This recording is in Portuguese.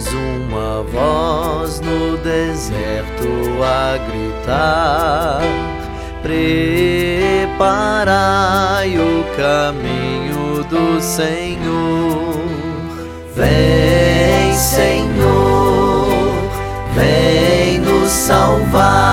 uma voz no deserto a gritar: preparai o caminho do Senhor. Vem, Senhor, vem nos salvar.